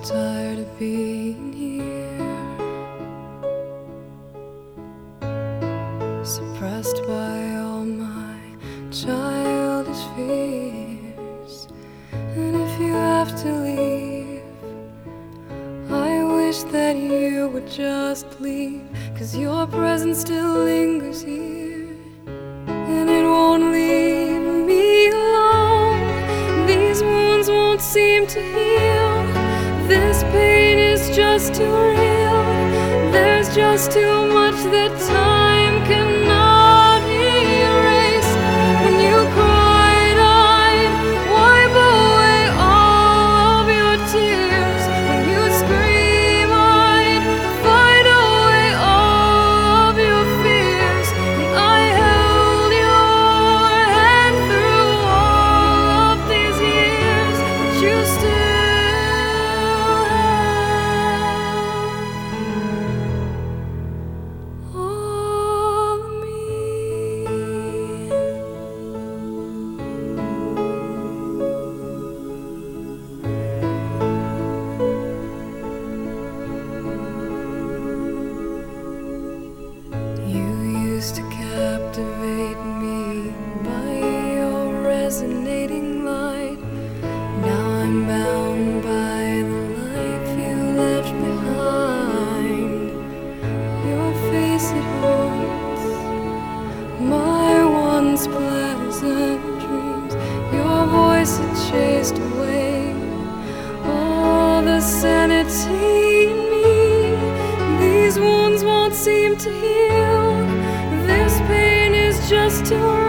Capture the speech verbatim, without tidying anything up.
tired of being here, suppressed by all my childish fears. And if you have to leave, I wish that you would just leave, 'cause your presence still lingers here, and it won't leave me alone. These wounds won't seem to heal. This pain is just too real. There's just too much that time cannot erase. When you cried, I'd wipe away all of your tears. When you scream, I'd fight away all of your fears. And I held your hand through all of these years, but you still to captivate me by your resonating light. Now I'm bound by the life you left behind. Your face, it haunts my once pleasant dreams. Your voice, it chased away all the sanity in me. These wounds won't seem to heal. This pain is just too